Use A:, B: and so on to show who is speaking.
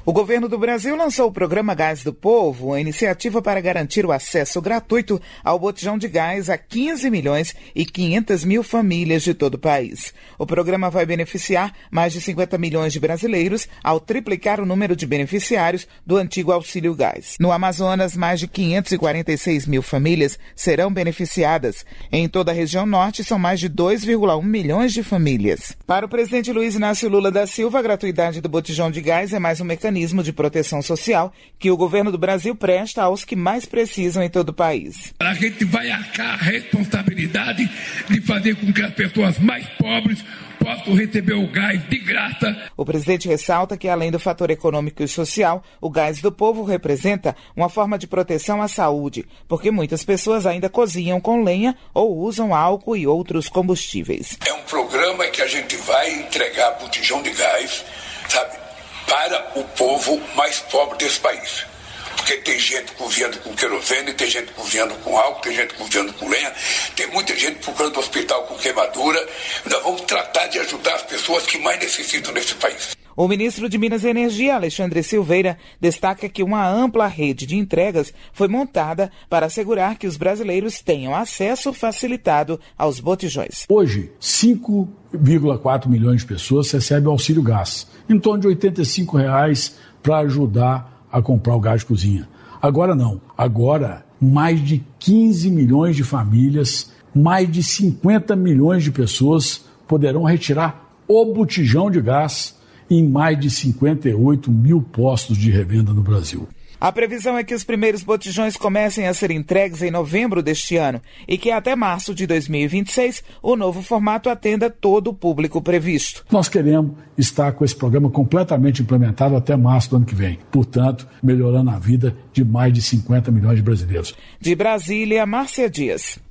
A: O governo do Brasil lançou o programa Gás do Povo, uma iniciativa para garantir o acesso gratuito ao botijão de gás a 15 milhões e 500 mil famílias de todo o país. O programa vai beneficiar mais de 50 milhões de brasileiros ao triplicar o número de beneficiários do antigo Auxílio Gás. No Amazonas, mais de 546 mil famílias serão beneficiadas. Em toda a região norte, são mais de 2,1 milhões de famílias. Para o presidente Luiz Inácio Lula da Silva, a gratuidade do botijão de gás é mais um mecanismo de proteção social que o governo do Brasil presta aos que mais precisam em todo o país.
B: A gente vai arcar a responsabilidade de fazer com que as pessoas mais pobres possam receber o gás de graça.
A: O presidente ressalta que, além do fator econômico e social, o Gás do Povo representa uma forma de proteção à saúde, porque muitas pessoas ainda cozinham com lenha ou usam álcool e outros combustíveis.
C: É um programa que a gente vai entregar botijão de gás, sabe, para o povo mais pobre desse país. Porque tem gente cozinhando com querosene, tem gente cozinhando com álcool, tem gente cozinhando com lenha, tem muita gente procurando hospital com queimadura. Nós vamos tratar de ajudar as pessoas que mais necessitam nesse país.
A: O ministro de Minas e Energia, Alexandre Silveira, destaca que uma ampla rede de entregas foi montada para assegurar que os brasileiros tenham acesso facilitado aos botijões.
D: Hoje, 5,4 milhões de pessoas recebem o auxílio gás, em torno de R$ 85 para ajudar a comprar o gás de cozinha. Agora não. Agora, mais de 15 milhões de famílias, mais de 50 milhões de pessoas poderão retirar o botijão de gás em mais de 58 mil postos de revenda no Brasil.
A: A previsão é que os primeiros botijões comecem a ser entregues em novembro deste ano e que até março de 2026 o novo formato atenda todo o público previsto.
D: Nós queremos estar com esse programa completamente implementado até março do ano que vem. Portanto, melhorando a vida de mais de 50 milhões de brasileiros.
A: De Brasília, Márcia Dias.